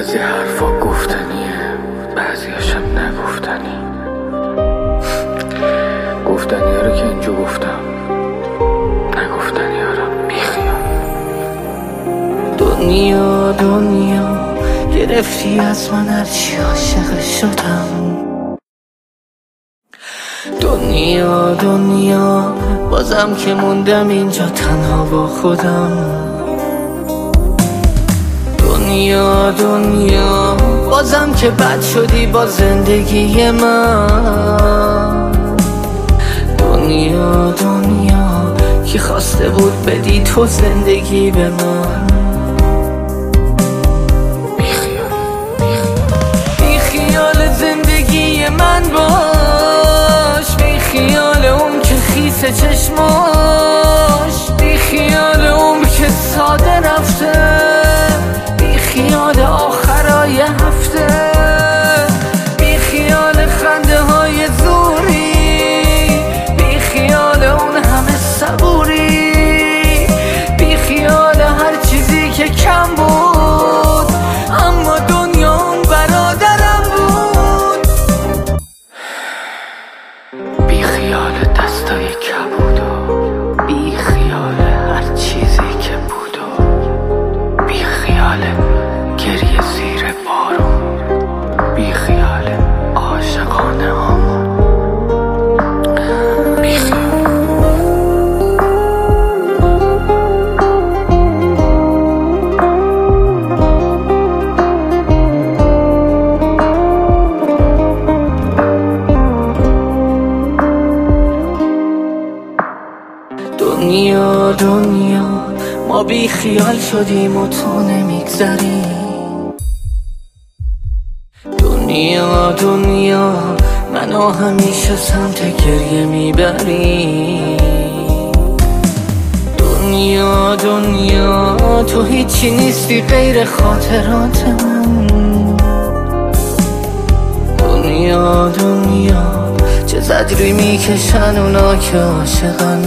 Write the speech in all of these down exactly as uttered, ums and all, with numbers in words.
بعضی حرفا گفتنیه، بعضیاشم نگفتنی. گفتنی ها رو که اینجا گفتم، نگفتنی ها رو بیخیال. دنیا دنیا گرفتی از من هرچی عاشق شدم. دنیا دنیا بازم که موندم اینجا تنها با خودم. دنیا دنیا بازم که بد شدی با زندگی من. دنیا دنیا کی خواسته بود بدی تو زندگی به من. بی خیال زندگی من باش، بی خیال اون که خیس چشماش، بی خیال اون که ساده رفته، بی خیال آخرای هفته، بی خیال خنده های زوری، بی خیال اون همه صبوری، بی خیال هر چیزی که کم بود اما دنیا اون برادرم بود. بی خیال دستای کبود و بی خیال هر چیزی که بود و بی خیال گریه زیر بارون، بی خیال عاشقانه هامون، بی خیال. دنیا دنیا ما بی خیال شدیم و تو نمیگذری. دنیا دنیا منو همیشه سمت گریه میبری. دنیا دنیا تو هیچی نیستی غیر خاطرات من. دنیا دنیا چه زجری میکشن اونا که عاشقن.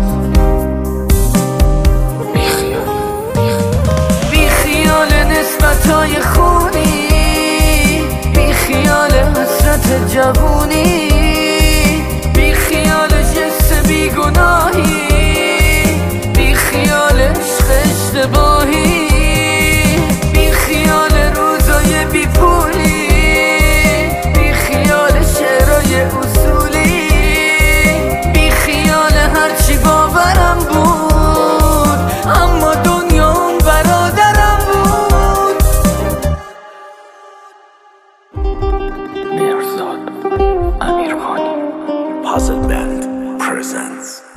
نسبتای خونی، بی خیال حسرت جوونی، بی خیال جس بی گناهی، بی خیال عشق اشتباهی، بی خیال روزای بی پولی، بی خیال شعرهای اصولی، بی خیال هرچی باورم بود اما دنیا اون برادرم بود. مهرزاد امیرخانی Puzzle Band presents